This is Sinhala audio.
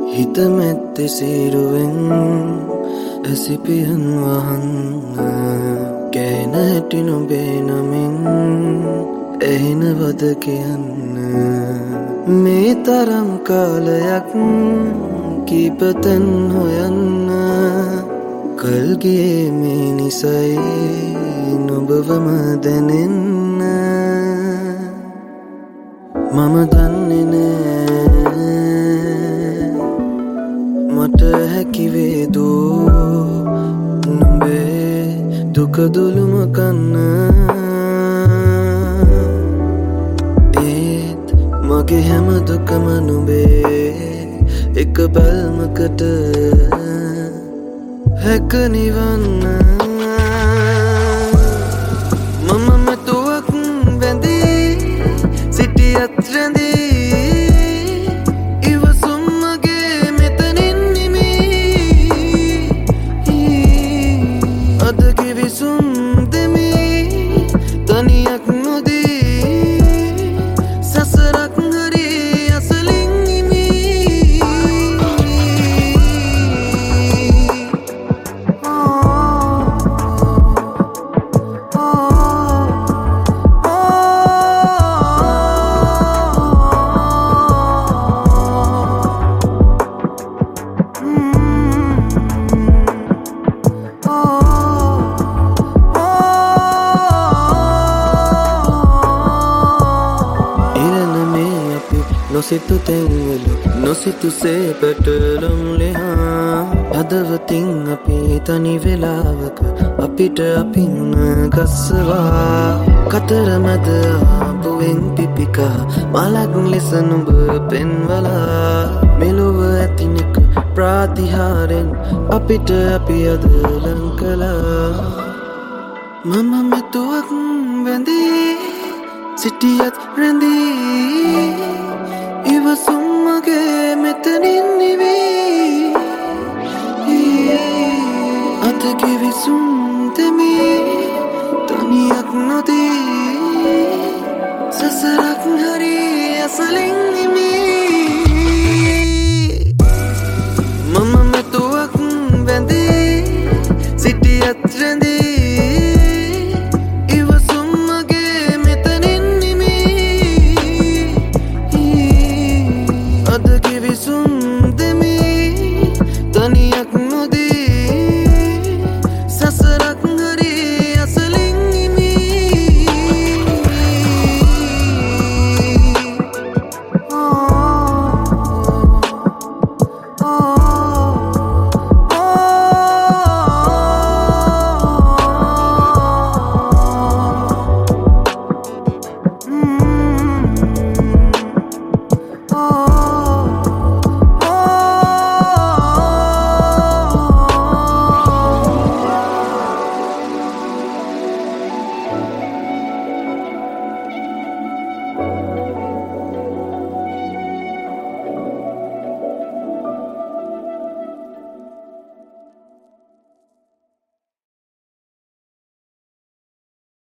හිතමැත්තේ සීරුවෙන් ඇසිපියන් වහන්න කෑන හැටි නොබේ නමින් ඇහෙනවද කියන්න මේ තරම් කාලයක් කීපතැන් හොයන්න කල්ගියේ මේ නිසයි නොබවම දැනෙන්න මම දන්නේ නෑ මට හැකිවේදෝ නුඹේ දුක දුලුම කන්න ඒත් මගේ හැම දුකම නුඹේ එක බැල්මකට හැක නිවන්න මම මෙතුවක් වැඳී සිටියත් රැඳී ඉවසුම් මගේ මෙතනින් නිමී අද කිවිසුම් දෙමී තනියක් නොදී සසරක් හරි අසලින් නිමී නොසිතු තැන්වලු නොසිතුසේ පැටලුම් ලෙහා හදවතින් අපි තනි වෙලාවක අපිට අපින්න ගස්සවා කතරමැද ආපුවෙන් පිපිකා මලක් ලෙස නුඹ පෙන්වලා මෙලොව ඇතිනික ප්‍රාතිහාරෙන් අපිට අපි අද ලං කළා මම මෙතුවක් වැඳී සිටියත් රැඳී ඉවසුම් මගේ මෙතනින් නිවී අත කිවිසුම් දෙමී තනියක් නොදී සසරක් හරි අසලින් නිමී මම මෙතුවක් වැඳී සිටියත් රැඳී the